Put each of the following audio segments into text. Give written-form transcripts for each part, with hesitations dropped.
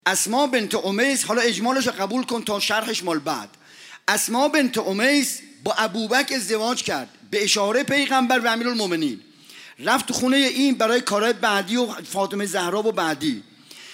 اسماء بنت امیس، حالا اجمالش رو قبول کن تا شرحش مال بعد. اسماء بنت امیس با ابوبکر ازدواج کرد به اشاره پیغمبر و امیرالمومنین. رفت تو خونه این برای کارهای بعدی و فاطمه زهرا و بعدی.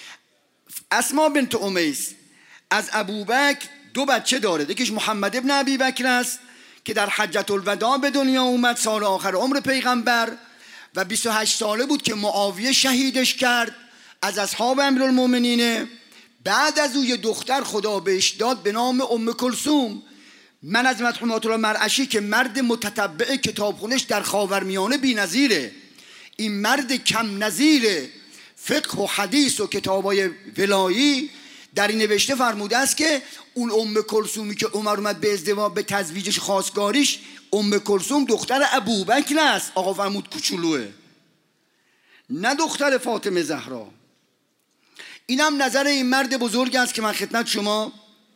اسماء بنت امیس از ابوبکر 2 بچه داره. یکیش محمد ابن ابی بکر است که در حجة الوداع به دنیا اومد، سال آخر عمر پیغمبر، و 28 ساله بود که معاویه شهیدش کرد، از اصحاب امیرالمومنینه. بعد از او یه دختر خدا بهش داد به نام ام کلثوم. من از مطحومات الله مرعشی که مرد متتبع کتابخونش در خاورمیانه بی‌نظیره، این مرد کم نظیر فقه و حدیث و کتابای ولایی، در این نوشته فرموده است که اون ام کلثومی که عمر اومد به ازدواج به تزویجش خواستگاریش، ام کلثوم دختر ابوبکر است. آقا فرمود کوچولوه، نه دختر فاطمه زهرا. اینم نظر این مرد بزرگ است که من خدمت شما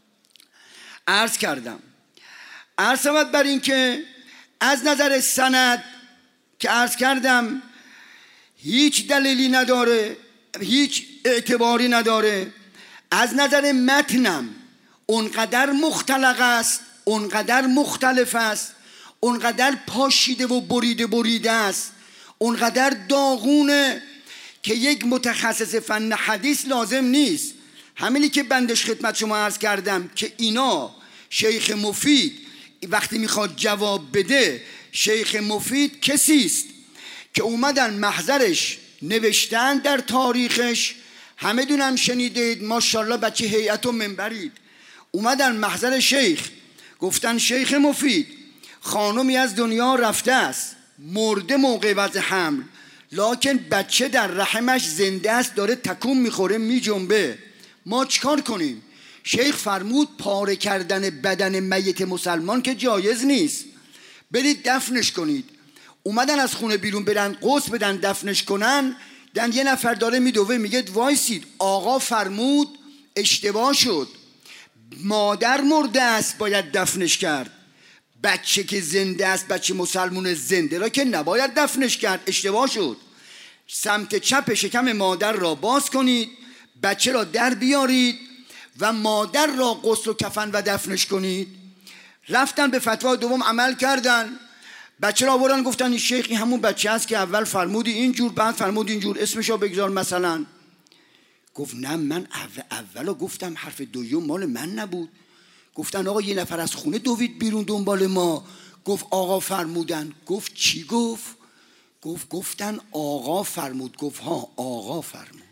عرض کردم. عرض شود بر این که از نظر سند که عرض کردم هیچ دلیلی نداره، هیچ اعتباری نداره. از نظر متنم اونقدر مختلق است، اونقدر مختلف است، اونقدر پاشیده و بریده است، اونقدر داغونه که یک متخصص فن حدیث لازم نیست. همینی که بندش خدمت شما عرض کردم که اینا شیخ مفید وقتی میخواد جواب بده، شیخ مفید کسی است که اومدن محضرش نوشتن در تاریخش، همه دونم شنیدید ماشاءالله بچه هیئت و منبرید، اومدن محضر شیخ گفتن شیخ مفید خانمی از دنیا رفته است، مرده موقع وضع حمل، لکن بچه در رحمش زنده است، داره تکون میخوره میجنبه، ما چیکار کنیم؟ شیخ فرمود پاره کردن بدن میت مسلمان که جایز نیست، برید دفنش کنید. اومدن از خونه بیرون برن قسط بدن دفنش کنن، دن یه نفر داره میدوه میگه وایسید، آقا فرمود اشتباه شد، مادر مرده است باید دفنش کرد، بچه که زنده است، بچه مسلمون زنده را که نباید دفنش کرد، اشتباه شد. سمت چپ شکم مادر را باز کنید، بچه را در بیارید و مادر را غسل و کفن و دفنش کنید. رفتن به فتوا دوم عمل کردن، بچه را آوردن گفتن این شیخی همون بچه است که اول فرمودی اینجور بعد فرمودی اینجور، اسمشو بگذار مثلا. گفت نه من اولو گفتم حرف دوم مال من نبود. گفتن آقا یه نفر از خونه دوید بیرون دنبال ما، گفت آقا فرمودن. گفت چی گفت؟ گفتن آقا فرمود. گفت ها آقا فرمود.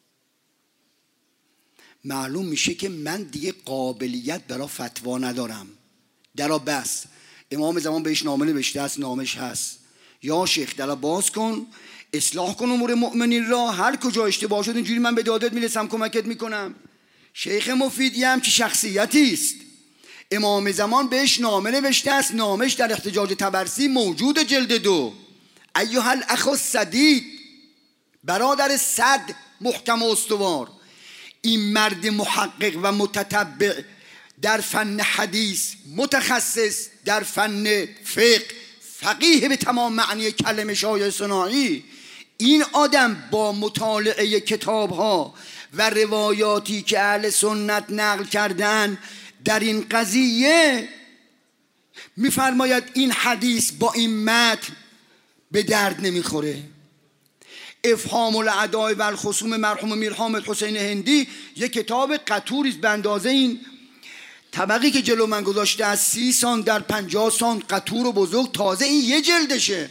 معلوم میشه که من دیگه قابلیت برای فتوا ندارم، درا بس. امام زمان بهش نامه نوشته است، نامش هست، یا شیخ درا باز کن، اصلاح کن امور مؤمنین را، هر کجا اشتباه شد اینجوری من به دادت میرسم کمکت میکنم. شیخ مفیدی هم که شخصیتی است، امام زمان بهش نامه نوشته است، نامش در احتجاج طبرسی موجود جلد 2. ایها الاخ السدید، برادر صد محکم و استوار، این مرد محقق و متتبع در فن حدیث، متخصص در فن فقه، فقیه به تمام معنی کلمه شایع صناعی، این آدم با مطالعه کتاب‌ها و روایاتی که اهل سنت نقل کردن در این قضیه می‌فرماید این حدیث با این متن به درد نمیخوره. افهام الاعداء و الخصوم مرحوم میر حامد حسین هندی یک کتاب قطوریست به اندازه این طبقی که جلو من گذاشته از 30 سان در 50 سان قطور و بزرگ، تازه این یه جلدشه.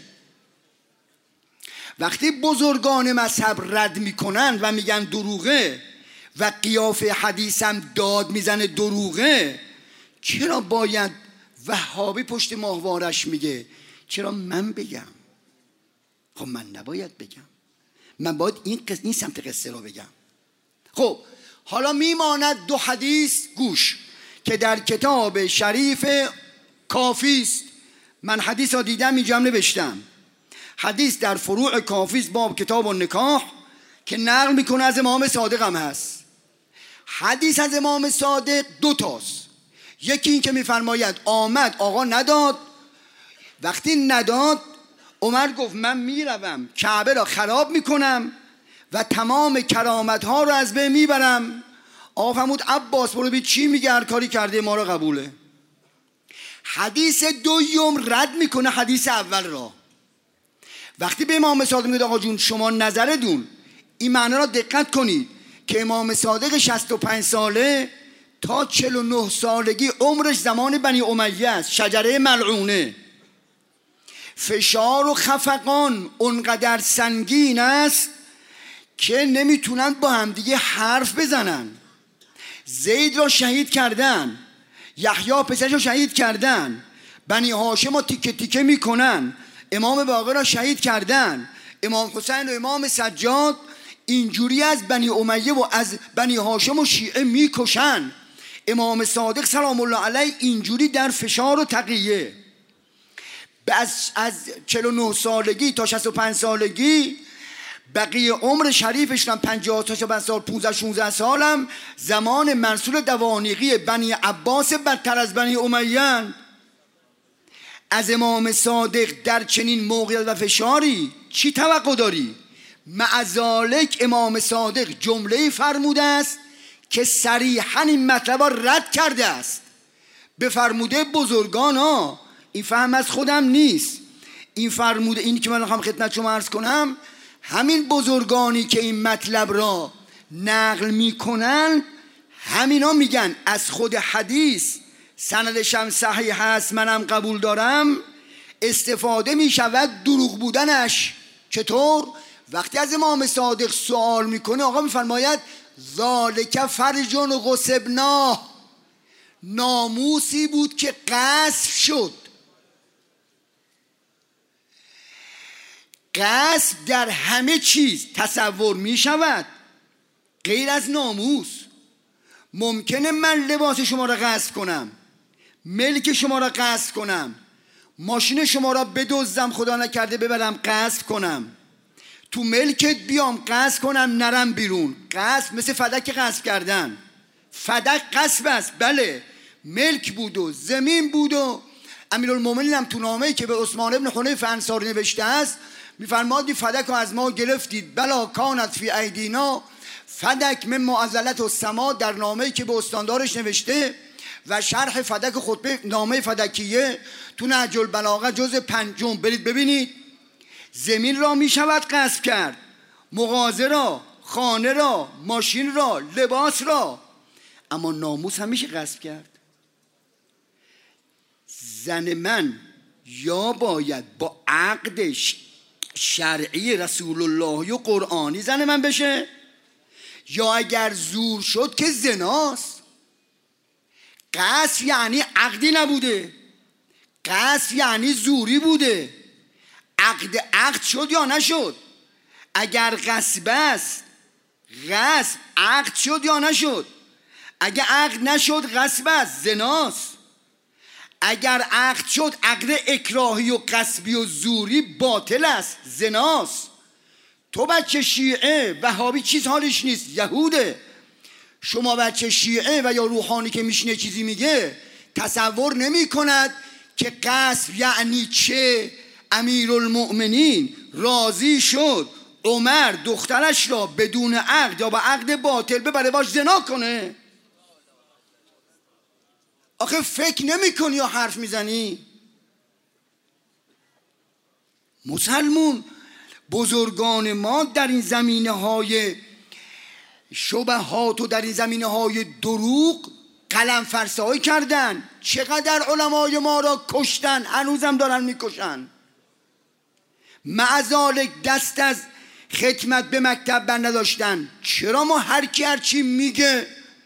وقتی بزرگان مذهب رد میکنن و میگن دروغه و قیافه حدیث هم داد میزنه دروغه، چرا باید وهابی پشت ماهوارش میگه؟ چرا من بگم؟ خب من نباید بگم، من باید این سمت قصه رو بگم. خب حالا میماند 2 حدیث گوش که در کتاب شریف کافیست. من حدیث ها دیدم اینجا هم نوشتم. حدیث در فروع کافیست باب کتاب النکاح که نقل میکنه از امام صادق هم هست. حدیث از امام صادق 2 تاست. یکی این که میفرماید آمد آقا نداد، وقتی نداد عمر گفت من میروم کعبه را خراب میکنم و تمام کرامت ها را از بین میبرم. آقا فرمود عباس برو ببین چی میگه، هر کاری کرده ما را قبوله. حدیث دوم رد میکنه حدیث اول را. وقتی به امام صادق میگه آقا جون شما نظرتون این معنی را دقت کنید که امام صادق 65 ساله تا 49 سالگی عمرش زمان بنی امیه است، شجره ملعونه. فشار و خفقان اونقدر سنگین است که نمیتونن با همدیگه حرف بزنن. زید را شهید کردن، یحیی پسرش را شهید کردن، بنی هاشم را تیکه تیکه میکنن، امام باقر را شهید کردن، امام حسین و امام سجاد اینجوری از بنی امیه و از بنی هاشم و شیعه میکشن. امام صادق سلام الله علیه اینجوری در فشار و تقیه از 49 سالگی تا 65 سالگی بقیه عمر شریفش هم 50 تا 60 سال 15 16 سالم زمان منصور دوانیقی بنی عباس بدتر از بنی امیه. از امام صادق در چنین موقعیت و فشاری چی توقع داری؟ معذالک امام صادق جمله فرموده است که صریحاً این مطلب رد کرده است. به فرموده بزرگان ها، این فهم از خودم نیست، این فرموده، این که من خواهم خدمت شما عرض کنم، همین بزرگانی که این مطلب را نقل میکنن همینا میگن از خود حدیث سندش هم صحیح هست منم قبول دارم، استفاده میشود دروغ بودنش. چطور؟ وقتی از امام صادق سوال میکنه آقا میفرماید ذالک فرج غصبناه، ناموسی بود که غصب شد. غصب در همه چیز تصور می شود غیر از ناموس. ممکنه من لباس شما را غصب کنم، ملک شما را غصب کنم، ماشین شما را بدزدم، خدا نکرده ببرم غصب کنم، تو ملکت بیام غصب کنم نرم بیرون. غصب مثل فدک غصب کردن، فدک غصب است بله، ملک بود و زمین بود. و امیرالمومنین هم تو نامه‌ای که به عثمان ابن حنیف انصاری نوشته است میفرماد این فدک رو از ما گرفتید، بلا کانت فی ایدینا فدک من معضلت و سما، در نامه‌ای که به استاندارش نوشته و شرح فدک خطبه نامه فدکیه تو نهج البلاغه جزء 5 برید ببینید. زمین را می شود غصب کرد، مغازه را، خانه را، ماشین را، لباس را، اما ناموس هم میشه غصب کرد. زن من یا باید با عقد شرعی رسول الله و قرآنی زن من بشه، یا اگر زور شد که زناست. غصب یعنی عقدی نبوده، غصب یعنی زوری بوده. عقد شد یا نشد؟ اگر غصب است غصب عقد شد یا نشد؟ اگر عقد نشد غصب است، زناست. اگر عقد شد عقد اکراهی و غصبی و زوری باطل است، زناست. تو بچه شیعه وهابی چیز حالش نیست، یهوده. شما بچه شیعه و یا روحانی که میشینه چیزی میگه تصور نمی کند که غصب یعنی چه. امیرالمؤمنین راضی شد عمر دخترش را بدون عقد یا با عقد باطل ببره باش زنا کنه؟ آخه فکر نمی کنی یا حرف میزنی؟ مسلمون بزرگان ما در این زمینه های شبهات و در این زمینه های دروغ قلم فرسایی کردن. چقدر علمای ما را کشتن، هنوزم دارن میکشن. معذالک دست از خدمت به مکتب بر نداشتن. چرا ما هر کی هر چی میگه،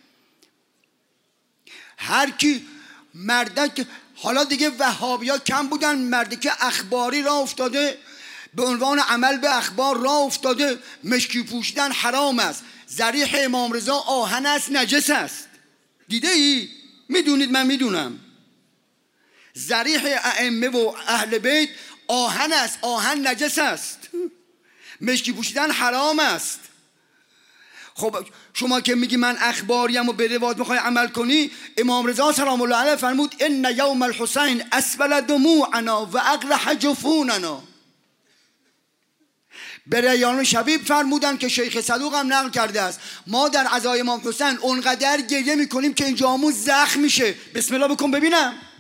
هر کی مردک، حالا دیگه وهابیا کم بودن، مردک اخباری را افتاده، به عنوان عمل به اخبار را افتاده، مشکی پوشیدن حرام است، ضریح امام رضا آهن است نجس است. دیده ای؟ میدونید من میدونم. ضریح ائمه و اهل بیت آهن است، آهن نجس است، مشکی پوشیدن حرام است. خب شما که میگی من اخباریم و به روایت میخوای عمل کنی، امام رضا سلام الله علیه فرمود ان یوم الحسین اسبل دموعنا و اقرح جفوننا. به ریان شبیب فرمودن که شیخ صدوق هم نقل کرده است ما در عزای امام حسین اونقدر گریه میکنیم که اینجامون زخم میشه. بسم الله بکن ببینم.